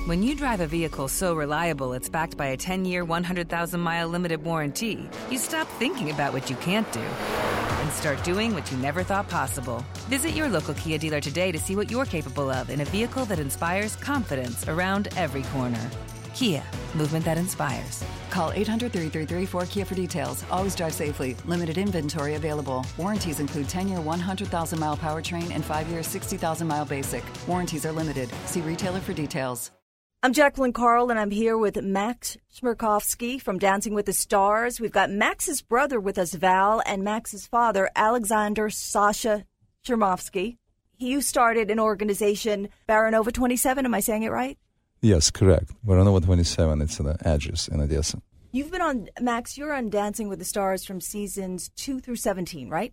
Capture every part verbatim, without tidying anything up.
When you drive a vehicle so reliable it's backed by a ten-year, one hundred thousand mile limited warranty, you stop thinking about what you can't do and start doing what you never thought possible. Visit your local Kia dealer today to see what you're capable of in a vehicle that inspires confidence around every corner. Kia, movement that inspires. Call eight hundred, three three three, four K I A for details. Always drive safely. Limited inventory available. Warranties include ten-year, one hundred thousand mile powertrain and five-year, sixty thousand mile basic. Warranties are limited. See retailer for details. I'm Jacqueline Carl, and I'm here with Max Chmerkovskiy from Dancing with the Stars. We've got Max's brother with us, Val, and Max's father, Alexander Sasha Chmerkovskiy. You started an organization, Baranova twenty-seven. Am I saying it right? Yes, correct. Baranova twenty-seven, it's the address in Odessa. You've been on, Max, you're on Dancing with the Stars from seasons two through seventeen, right?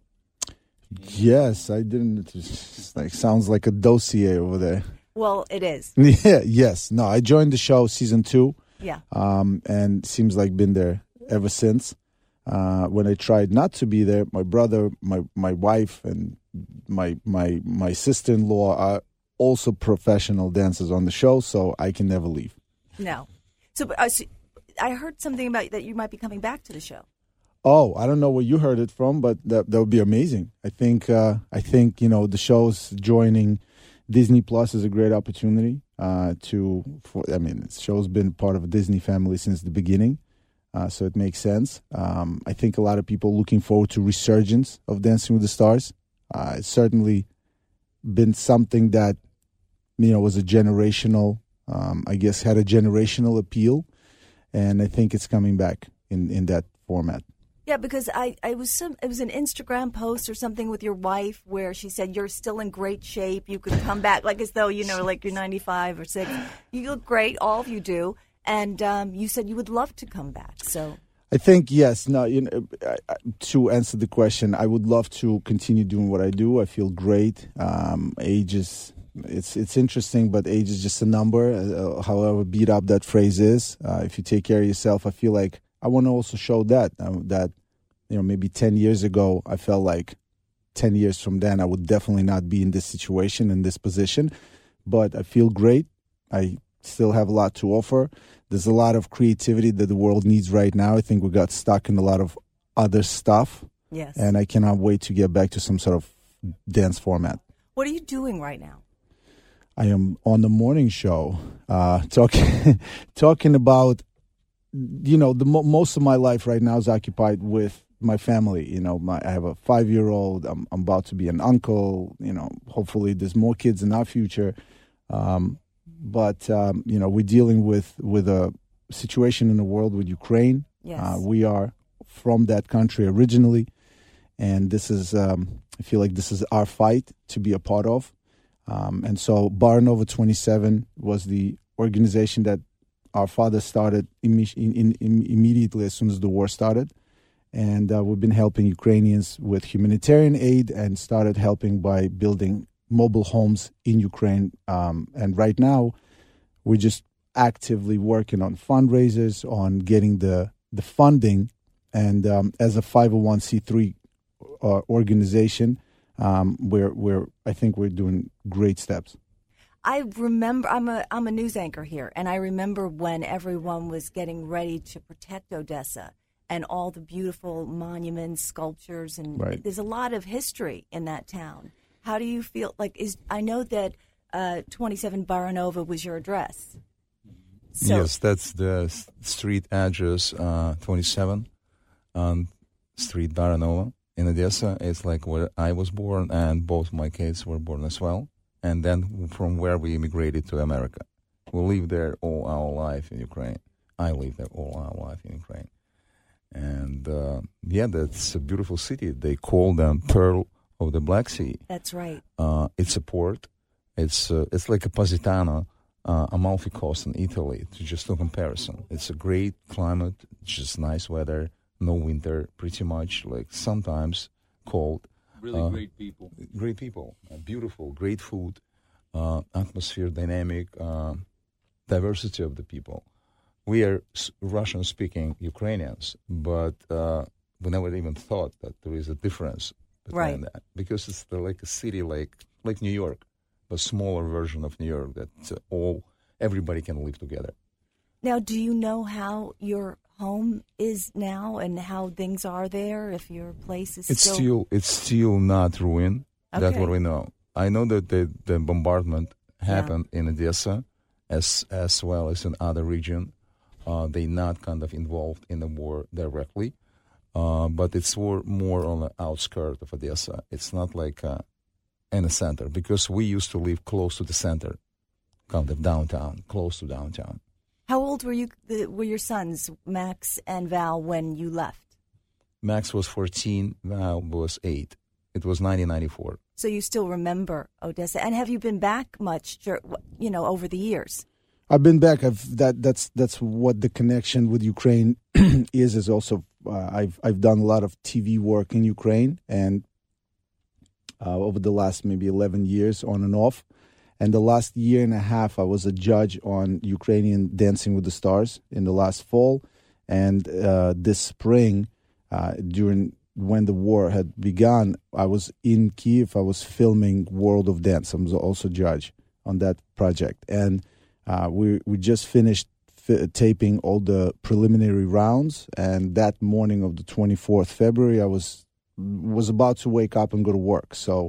Yes, I didn't. It's like, sounds like a dossier over there. Well, it is. Yeah, yes. No, I joined the show season two. Yeah. Um, and seems like been there ever since. Uh, when I tried not to be there, my brother, my my wife, and my my my sister-in-law are also professional dancers on the show, so I can never leave. No. So, uh, so I heard something about that you might be coming back to the show. Oh, I don't know where you heard it from, but that that would be amazing. I think uh, I think you know the show's joining Disney Plus is a great opportunity uh, to. For, I mean, the show's been part of a Disney family since the beginning, uh, so it makes sense. Um, I think a lot of people looking forward to resurgence of Dancing with the Stars. Uh, it's certainly been something that you know was a generational. Um, I guess had a generational appeal, and I think it's coming back in, in that format. Yeah, because I, I was some it was an Instagram post or something with your wife where she said you're still in great shape. You could come back like as though you know like you're ninety-five or six. You look great, all of you do, and um, you said you would love to come back. So I think yes. No, you know, to answer the question, I would love to continue doing what I do. I feel great. Um, age is it's it's interesting, but age is just a number. Uh, however beat up that phrase is, uh, if you take care of yourself, I feel like. I want to also show that, uh, that, you know, maybe ten years ago, I felt like ten years from then, I would definitely not be in this situation, in this position. But I feel great. I still have a lot to offer. There's a lot of creativity that the world needs right now. I think we got stuck in a lot of other stuff. Yes. And I cannot wait to get back to some sort of dance format. What are you doing right now? I am on the morning show uh, talking talking about you know, the mo- most of my life right now is occupied with my family. You know, my, I have a five-year-old. I'm, I'm about to be an uncle. You know, hopefully there's more kids in our future. Um, but, um, you know, we're dealing with, with a situation in the world with Ukraine. Yes. Uh, we are from that country originally. And this is, um, I feel like this is our fight to be a part of. Um, and so Baranova twenty-seven was the organization that our father started imme- in, in, in immediately as soon as the war started. And uh, we've been helping Ukrainians with humanitarian aid and started helping by building mobile homes in Ukraine. Um, and right now, we're just actively working on fundraisers, on getting the, the funding. And um, as a five oh one c three uh, organization, um, we're, we're, I think we're doing great steps. I remember, I'm a I'm a news anchor here, and I remember when everyone was getting ready to protect Odessa and all the beautiful monuments, sculptures, and right. There's a lot of history in that town. How do you feel? Like, is I know that uh, twenty-seven Baranova was your address. So, yes, that's the street address, uh, twenty-seven on Street Baranova in Odessa. It's like where I was born, and both my kids were born as well. And then from where we immigrated to America. We lived there all our life in Ukraine. I lived there all our life in Ukraine. And, uh, yeah, that's a beautiful city. They call them Pearl of the Black Sea. That's right. Uh, it's a port. It's uh, it's like a Positano, uh, Amalfi Coast in Italy, to just no comparison. It's a great climate, just nice weather, no winter, pretty much, like sometimes cold. Really uh, great people. Great people, uh, beautiful, great food, uh, atmosphere, dynamic, uh, diversity of the people. We are s- Russian-speaking Ukrainians, but uh, we never even thought that there is a difference between right. that, because it's the, like a city like like New York, a smaller version of New York that's uh, all everybody can live together. Now, do you know how your home is now and how things are there? If your place is It's still, still it's still not ruined. That's Okay. what we know. I know that the, the bombardment happened in Odessa as as well as in other region. Uh, they not kind of involved in the war directly, uh, but it's more, more on the outskirts of Odessa. It's not like uh, in the center, because we used to live close to the center, kind of downtown, close to downtown. how old were you? The, were your sons Max and Val when you left? Max was fourteen, Val was eight. It was nineteen ninety-four. So you still remember Odessa, and have you been back much? You know, over the years. I've been back. I've that that's that's what the connection with Ukraine is. Is also uh, I've I've done a lot of T V work in Ukraine, and uh, over the last maybe eleven years, on and off. And the last year and a half, I was a judge on Ukrainian Dancing with the Stars in the last fall, and uh, this spring, uh, during when the war had begun, I was in Kyiv. I was filming World of Dance. I was also judge on that project, and uh, we we just finished fi- taping all the preliminary rounds. And that morning of the twenty-fourth of February, I was was about to wake up and go to work. So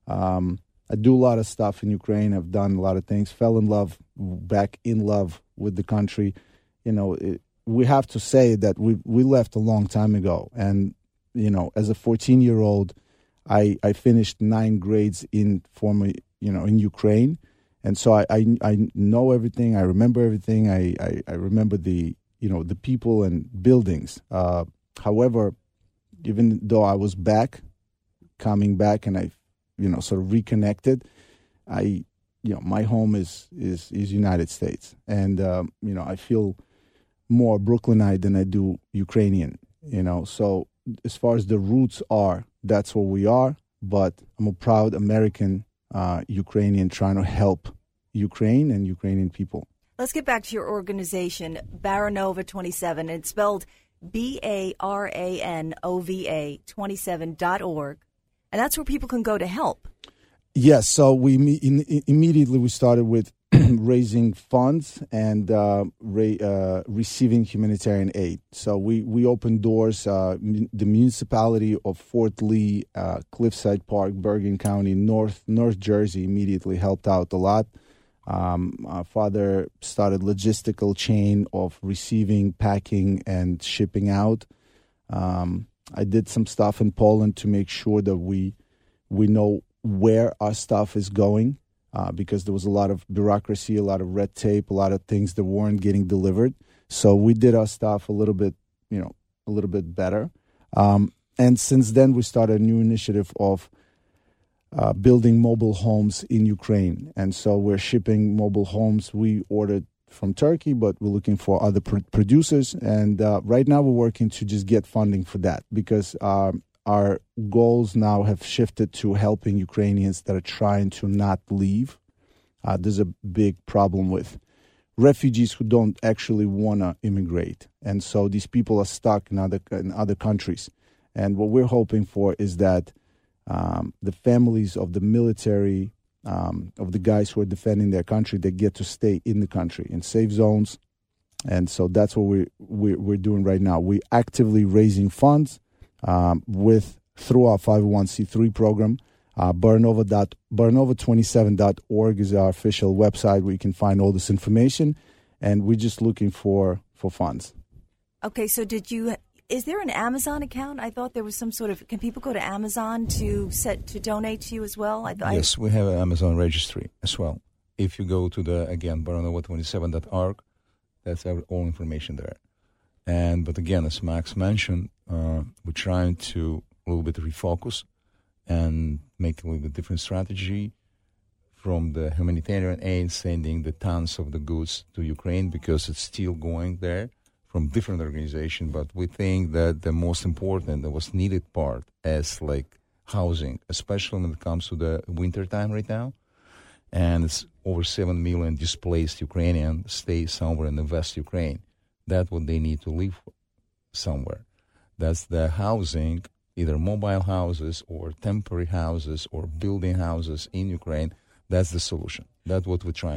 um, I do a lot of stuff in Ukraine. I've done a lot of things. Fell in love, back in love with the country. You know, it, we have to say that we we left a long time ago, and you know, as a fourteen-year-old, I, I finished nine grades in former, you know, in Ukraine. And so I, I, I know everything. I remember everything. I, I, I remember the, you know, the people and buildings. Uh, however, even though I was back, coming back, and I, you know, sort of reconnected, I, you know, my home is, is, is United States. And, um, you know, I feel more Brooklynite than I do Ukrainian, you know, so as far as the roots are, that's where we are. But I'm a proud American uh, Ukrainian trying to help Ukraine and Ukrainian people. Let's get back to your organization, Baranova twenty-seven. It's spelled B A R A N O V A twenty-seven dot org. And that's where people can go to help. Yes. So we in, in, immediately we started with raising funds and uh, ra- uh, receiving humanitarian aid. So we, we opened doors. Uh, m- the municipality of Fort Lee, uh, Cliffside Park, Bergen County, North North Jersey immediately helped out a lot. Um, our father started logistical chain of receiving, packing, and shipping out. Um, I did some stuff in Poland to make sure that we we know where our stuff is going. Uh, because there was a lot of bureaucracy, a lot of red tape, a lot of things that weren't getting delivered. So we did our stuff a little bit, you know, a little bit better. Um, and since then, we started a new initiative of uh, building mobile homes in Ukraine. And so we're shipping mobile homes. We ordered from Turkey, but we're looking for other pr- producers. And uh, right now, we're working to just get funding for that, because um, our goals now have shifted to helping Ukrainians that are trying to not leave. Uh, there's a big problem with refugees who don't actually want to immigrate. And so these people are stuck in other in other countries. And what we're hoping for is that um, the families of the military, um, of the guys who are defending their country, they get to stay in the country in safe zones. And so that's what we're, we're, we're doing right now. We're actively raising funds Um, with through our five oh one c three program. Uh, Baranova dot Baranova twenty-seven dot org is our official website where you can find all this information, and we're just looking for, for funds. Okay, so did you? Is there an Amazon account? I thought there was some sort of. Can people go to Amazon to set to donate to you as well? I thought. Yes, we have an Amazon registry as well. If you go to the again Baranova twenty-seven dot org, that's all information there. And but again, as Max mentioned, uh, we're trying to a little bit refocus and make a little bit different strategy from the humanitarian aid, sending the tons of the goods to Ukraine, because it's still going there from different organizations. But we think that the most important, the most needed part is like housing, especially when it comes to the winter time right now. And it's over seven million displaced Ukrainians stay somewhere in the West Ukraine. That's what they need to live somewhere. That's the housing, either mobile houses or temporary houses or building houses in Ukraine. That's the solution. That's what we're trying to do.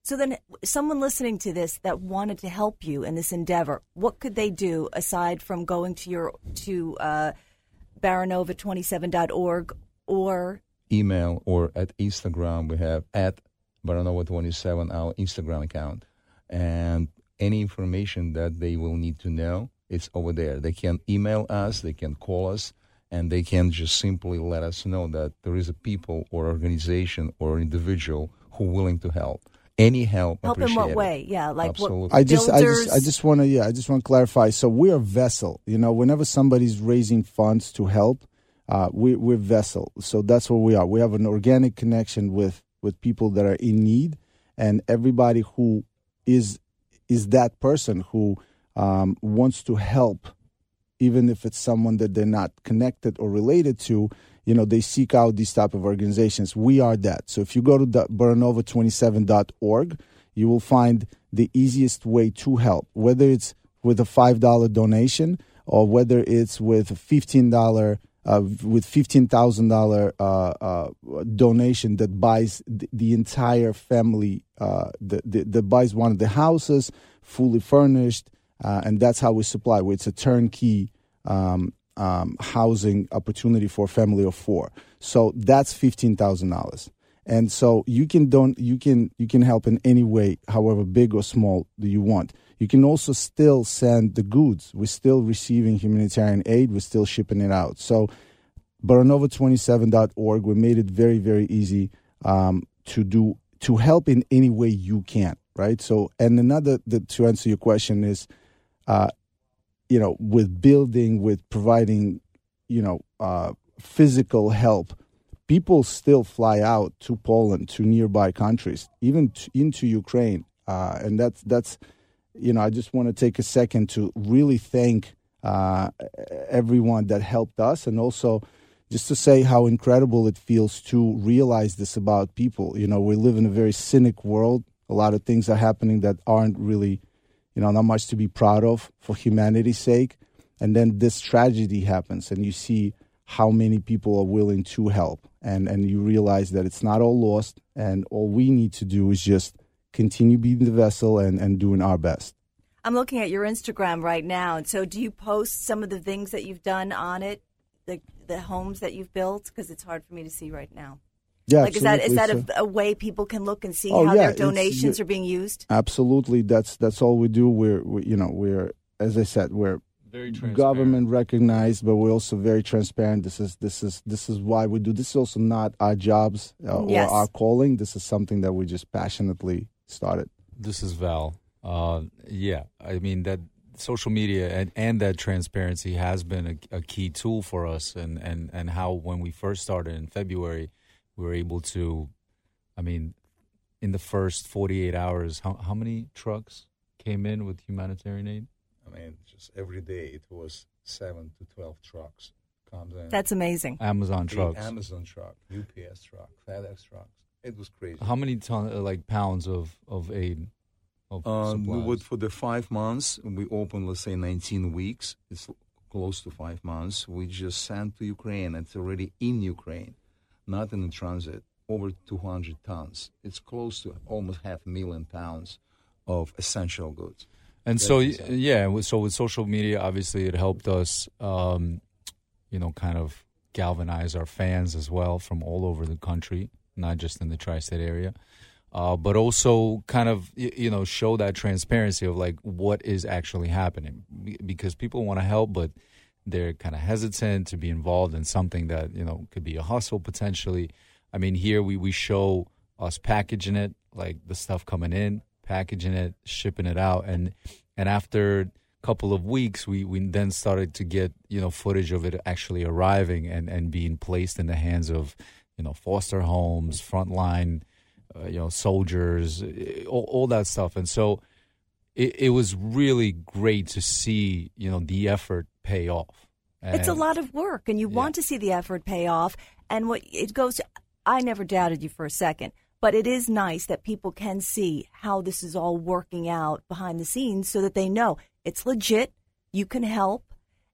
So then someone listening to this that wanted to help you in this endeavor, what could they do aside from going to your to uh, baranova twenty-seven dot org or email or at Instagram? We have at baranova twenty-seven, our Instagram account. And any information that they will need to know, it's over there. They can email us, they can call us, and they can just simply let us know that there is a people or organization or individual who are willing to help. Any help, help in what it. way? Yeah, like Absolutely. what I just, I builders? just, I just want to, yeah, I just want to clarify. So we're a vessel. You know, whenever somebody's raising funds to help, uh, we, we're vessel. So that's what we are. We have an organic connection with with people that are in need, and everybody who is is that person who um, wants to help, even if it's someone that they're not connected or related to. You know, they seek out these type of organizations. We are that. So if you go to baranova twenty-seven dot org, you will find the easiest way to help, whether it's with a five dollar donation or whether it's with a fifteen dollars uh, with fifteen thousand dollars uh, uh, donation that buys the, the entire family, uh, the, the, that buys one of the houses fully furnished, uh, and that's how we supply. It's a turnkey um Um, housing opportunity for a family of four. So that's fifteen thousand dollars. And so you can don't you can you can help in any way, however big or small that you want. You can also still send the goods. We're still receiving humanitarian aid. We're still shipping it out. So baranova twenty-seven dot org, we made it very, very easy um, to do to help in any way you can, right? So, and another, the, to answer your question is, uh, you know, with building, with providing, you know, uh, physical help, people still fly out to Poland, to nearby countries, even to, into Ukraine. Uh, and that's, that's, you know, I just want to take a second to really thank uh, everyone that helped us, and also just to say how incredible it feels to realize this about people. You know, we live in a very cynic world. A lot of things are happening that aren't really, you know, not much to be proud of for humanity's sake. And then this tragedy happens, and you see how many people are willing to help. And, and you realize that it's not all lost, and all we need to do is just continue being the vessel and, and doing our best. I'm looking at your Instagram right now. And so do you post some of the things that you've done on it, the, the homes that you've built? Because it's hard for me to see right now. Yeah, like, is that is that so. a, a way people can look and see oh, how yeah, their donations are being used? Absolutely, that's that's all we do. We're we, you know we're as I said we're very government recognized, but we're also very transparent. This is this is this is why we do. This is also not our jobs uh, yes. or our calling. This is something that we just passionately started. This is Val. Uh, yeah, I mean that social media and, and that transparency has been a, a key tool for us, and, and, and how when we first started in February, we were able to, I mean, in the first forty-eight hours, how how many trucks came in with humanitarian aid? I mean, just every day it was seven to twelve trucks comes in. That's amazing. Amazon The trucks. Amazon truck, U P S truck, FedEx trucks. It was crazy. How many ton, uh, like pounds of, of aid? Of Um, we supplies? would, for the five months, we opened, let's say, nineteen weeks. It's close to five months. We just sent to Ukraine. It's already in Ukraine, not in the transit, over two hundred tons. It's close to almost half a million pounds of essential goods. And That so, is, uh, yeah, with- so with social media, obviously it helped us, um, you know, kind of galvanize our fans as well from all over the country, not just in the tri-state area. Uh, but also kind of, you know, show that transparency of like what is actually happening, because people want to help, but they're kind of hesitant to be involved in something that, you know, could be a hustle potentially. I mean, here we, we show us packaging it, like the stuff coming in, packaging it, shipping it out. And, and after a couple of weeks, we, we then started to get, you know, footage of it actually arriving and, and being placed in the hands of, you know, foster homes, frontline, Uh, you know, soldiers, all, all that stuff. And so it, it was really great to see, you know, the effort pay off. And it's a lot of work, and you Yeah. want to see the effort pay off. And what it goes, I never doubted you for a second, but it is nice that people can see how this is all working out behind the scenes so that they know it's legit, you can help,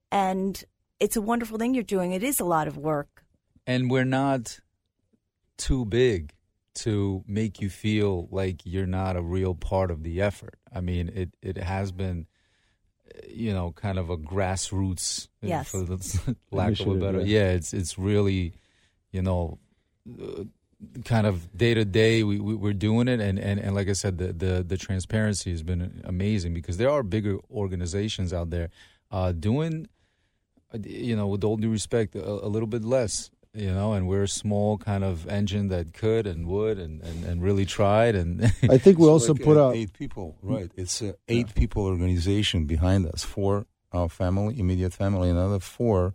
and it's a wonderful thing you're doing. It is a lot of work. And we're not too big to make you feel like you're not a real part of the effort. I mean, it, it has been, you know, kind of a grassroots, yes. for the lack of a better, yeah. yeah, it's it's really, you know, uh, kind of day to day we, we we're doing it, and, and, and like I said, the, the the transparency has been amazing, because there are bigger organizations out there uh, doing, you know, with all due respect, a, a little bit less. You know, and we're a small kind of engine that could and would and, and, and really tried. And I think we so also like put uh, out eight people, right? It's an eight yeah. people organization behind us. Four our family, immediate family, another four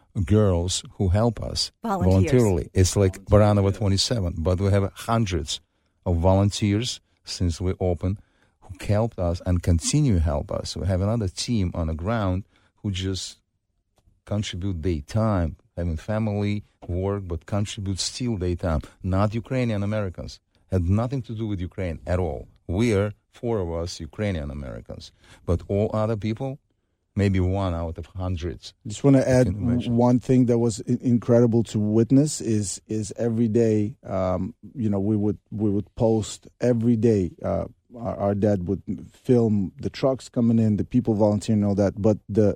girls who help us voluntarily. It's like Baranova twenty-seven, but we have hundreds of volunteers since we opened who helped us and continue to help us. We have another team on the ground who just contribute their time, having family, work, but contribute still their time. Not Ukrainian Americans. Had nothing to do with Ukraine at all. We are, four of us, Ukrainian Americans. But all other people, maybe one out of hundreds. Just want to add one thing that was incredible to witness is is every day, um, you know, we would we would post every day. Uh, our, our dad would film the trucks coming in, the people volunteering, all that. But the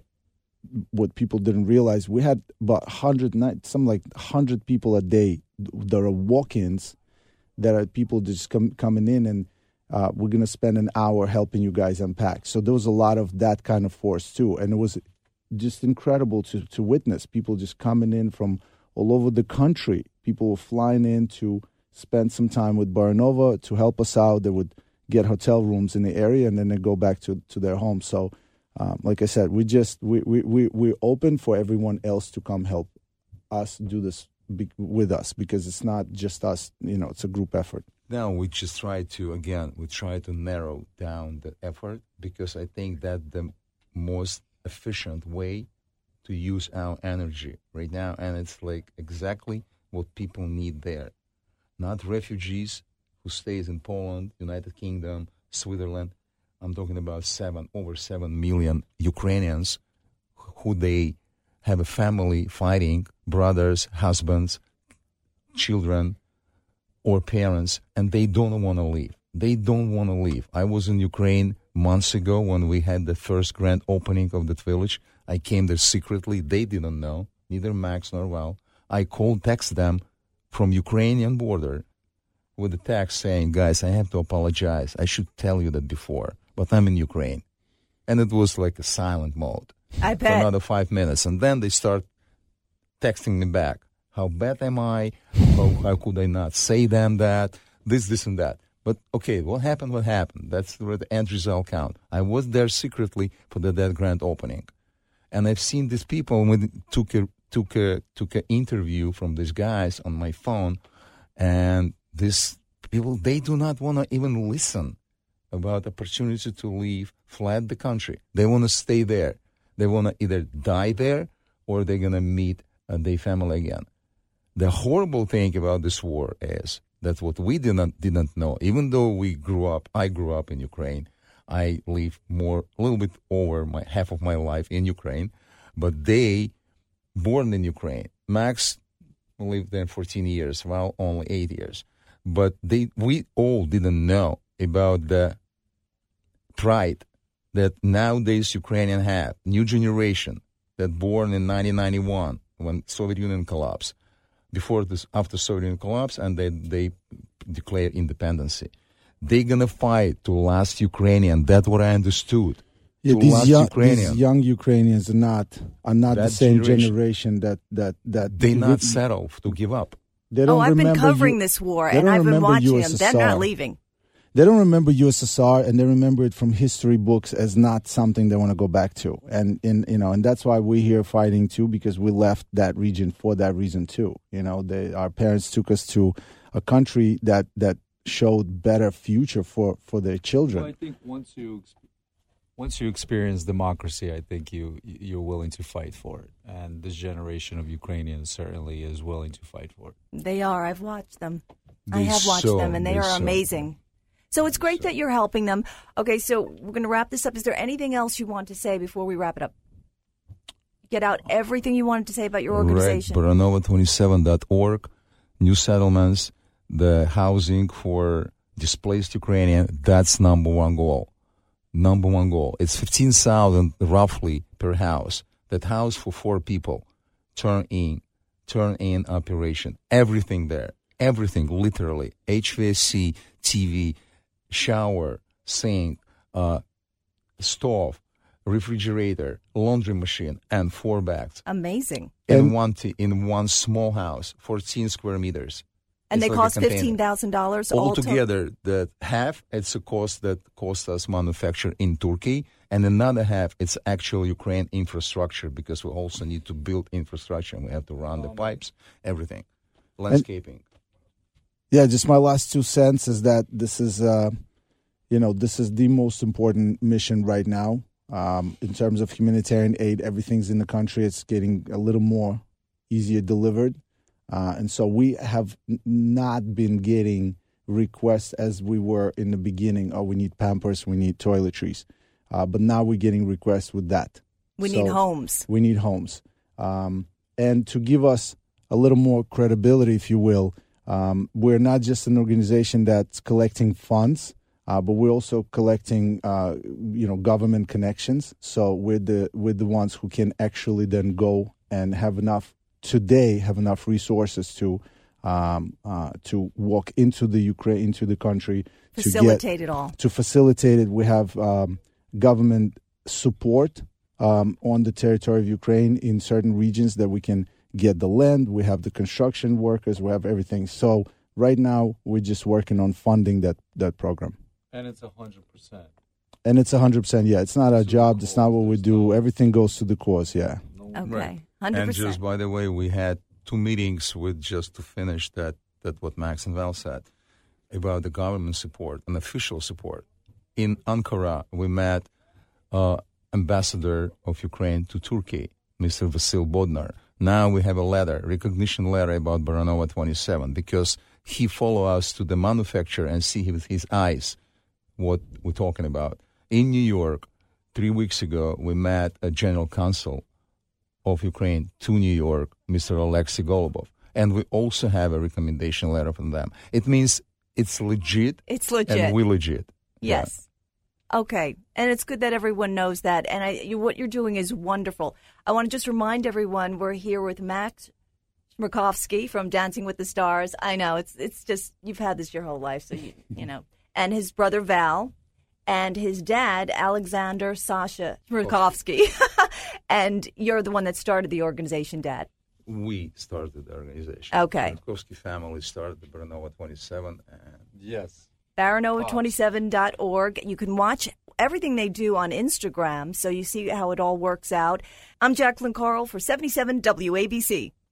what people didn't realize, we had about one hundred, something like one hundred people a day. There are walk-ins that are people just come, coming in, and uh, we're going to spend an hour helping you guys unpack. So there was a lot of that kind of force too. And it was just incredible to, to witness people just coming in from all over the country. People were flying in to spend some time with Baranova to help us out. They would get hotel rooms in the area, and then they go back to, to their home. So Um, like I said, we just we we we we're open for everyone else to come help us do this be, with us, because it's not just us. You know, it's a group effort. Now we just try to again we try to narrow down the effort, because I think that the most efficient way to use our energy right now, and it's like exactly what people need there, not refugees who stays in Poland, United Kingdom, Switzerland. I'm talking about seven, over seven million Ukrainians who they have a family fighting, brothers, husbands, children, or parents, and they don't want to leave. They don't want to leave. I was in Ukraine months ago when we had the first grand opening of that village. I came there secretly. They didn't know, neither Max nor Val. I called, text them from Ukrainian border with a text saying, guys, I have to apologize. I should tell you that before, but I'm in Ukraine. And it was like a silent mode. I bet. For another five minutes. And then they start texting me back. How bad am I? How, how could I not say them that? This, this, and that. But, okay, what happened, what happened? That's where the end result count. I was there secretly for the that grand opening. And I've seen these people, when we took a, took a, took an interview from these guys on my phone, and these people, they do not want to even listen about opportunity to leave, fled the country. They want to stay there. They want to either die there or they're going to meet uh, their family again. The horrible thing about this war is that what we didn't didn't know, even though we grew up, I grew up in Ukraine. I live more, a little bit over my half of my life in Ukraine, but they, born in Ukraine, Max lived there fourteen years, well, only eight years. But they, we all didn't know about the pride that nowadays Ukrainian have, new generation that born in nineteen ninety-one when Soviet Union collapsed, before this, after Soviet Union collapse, and they they declare independence. They're gonna fight to last Ukrainian. That's what I understood. Yeah, these young, these young Ukrainians are not are not that the same generation, generation that that that they not settle to give up. They don't oh, I've been covering you, this war, and I've been watching U S S R. them. They're not leaving. They don't remember U S S R, and they remember it from history books as not something they want to go back to. And in you know, and that's why we're here fighting too, because we left that region for that reason too. You know, they, our parents took us to a country that that showed better future for, for their children. Well, I think once you once you experience democracy, I think you you're willing to fight for it, and this generation of Ukrainians certainly is willing to fight for it. They are. I've watched them. They I have watched so, them, and they, they are so. amazing. So it's great that you're helping them. Okay, so we're going to wrap this up. Is there anything else you want to say before we wrap it up? Get out everything you wanted to say about your organization. Right, Baranova twenty-seven dot org, new settlements. the housing for displaced Ukrainian. That's number one goal. Number one goal. It's fifteen thousand roughly per house. That house for four people. Turn in. Turn in operation. Everything there. Everything, literally. H V A C, T V, shower, sink, uh, stove, refrigerator, laundry machine, and four bags. Amazing. In And- one t- in one small house, fourteen square meters. And It's they like a cost container. fifteen thousand dollars all Altogether, the half, it's a cost that cost us manufacture in Turkey, and another half, it's actual Ukraine infrastructure, because we also need to build infrastructure, and we have to run the pipes, everything. Landscaping. Yeah, just my last two cents is that this is, uh, you know, this is the most important mission right now. Um, in terms of humanitarian aid, everything's in the country. It's getting a little more easier delivered. Uh, and so we have n- not been getting requests as we were in the beginning. Oh, we need Pampers, we need toiletries. Uh, but now we're getting requests with that. We So need homes. We need homes. Um, and to give us a little more credibility, if you will, um, we're not just an organization that's collecting funds, uh, but we're also collecting, uh, you know, government connections. So we're the we're the ones who can actually then go and have enough today have enough resources to um, uh, to walk into the Ukraine into the country Facilitate to it all. get, to facilitate it. We have um, government support um, on the territory of Ukraine in certain regions that we can get the land. We have the construction workers. We have everything. So right now we're just working on funding that that program. And it's one hundred percent. And it's one hundred percent. Yeah, it's not our To the job. It's not cause. what we There's do. no- Everything goes to the cause. Yeah. Okay. Right. one hundred And percent. just by the way, we had two meetings with just to finish that, that what Max and Val said about the government support and official support. In Ankara, we met uh, ambassador of Ukraine to Turkey, Mister Vasil Bodnar. Now we have a letter, recognition letter about Baranova twenty-seven, because he follow us to the manufacturer and see with his eyes what we're talking about. In New York, three weeks ago, we met a general counsel of Ukraine to New York, Mister Alexei Golubov. And we also have a recommendation letter from them. It means it's legit, It's legit. and we legit. Yes. Okay. And it's good that everyone knows that. And I, you, what you're doing is wonderful. I want to just remind everyone we're here with Max Chmerkovskiy from Dancing with the Stars. I know it's it's just you've had this your whole life, so you you know. And his brother Val, and his dad Alexander Sasha Chmerkovskiy. And you're the one that started the organization, Dad. We started the organization. Okay. The Chmerkovskiy family started the Baranova twenty-seven. And Yes. Baranova twenty-seven dot org. You can watch everything they do on Instagram, so you see how it all works out. I'm Jacqueline Carl for seventy-seven W A B C.